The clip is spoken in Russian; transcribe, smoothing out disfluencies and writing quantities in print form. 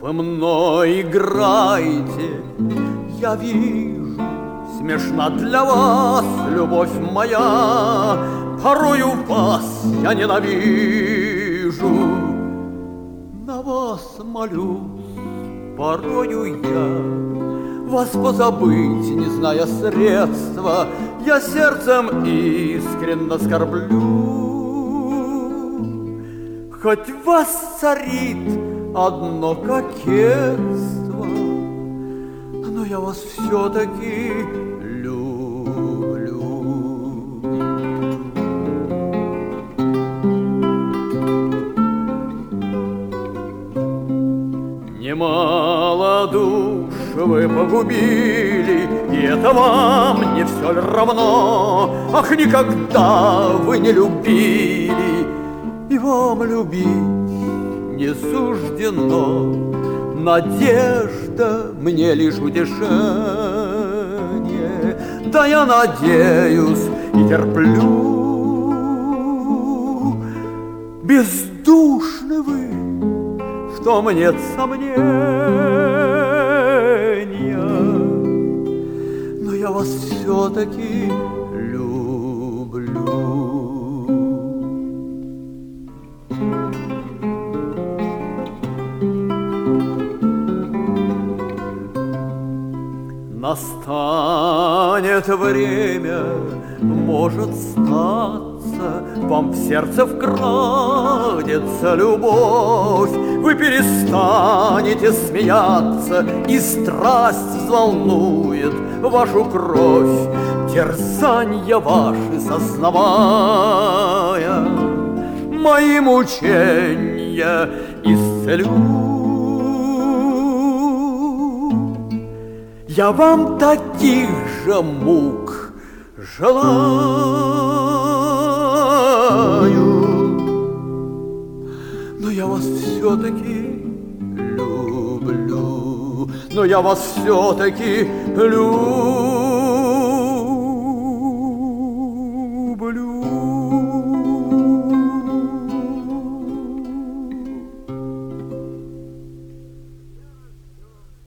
Вы мной играете, я вижу, смешна для вас любовь моя, порою вас я ненавижу. На вас молюсь, порою я, вас позабыть, не зная средства, я сердцем искренно скорблю. Хоть вас царит одно кокетство, но я вас все-таки люблю. Немало душ вы погубили, и это вам не все ли равно? Ах, никогда вы не любили, и вам любить не суждено. Надежда мне лишь утешение, да я надеюсь и терплю. Бездушны вы, в том нет сомнения, но я вас все-таки люблю. Настанет время, может статься, вам в сердце вкрадется любовь. Вы перестанете смеяться, и страсть взволнует вашу кровь. Терзанья ваши сознавая, мои мучения исцелю. Я вам таких же мук желаю, но я вас все-таки люблю, но я вас все-таки люблю.